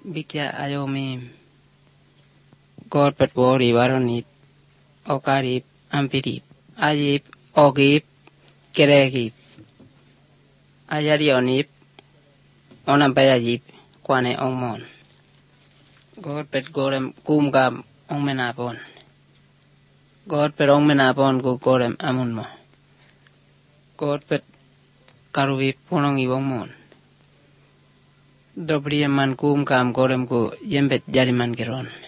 Bikya ayomi God pet wori waronip okarip ampirip ayip ogip keregip ayarionip onampayajip kwane ongmon God pet gorem kumgam ongmenapon God pet ongmenapon ku gorem amunmo God pet karuvip punong iwongmon Dobri man kumgam gorem ku yembet jariman geron